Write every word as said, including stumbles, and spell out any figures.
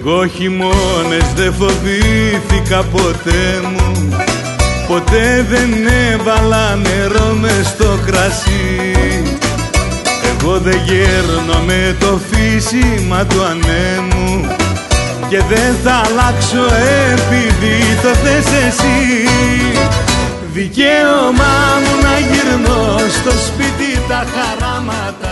Εγώ χειμώνες δεν φοβήθηκα ποτέ μου, ποτέ δεν έβαλα νερό μες στο κρασί. Εγώ δεν γέρνω με το φύσιμα του ανέμου και δεν θα αλλάξω επειδή το θες εσύ. Δικαίωμά μου να γυρνώ στο σπίτι τα χαράματα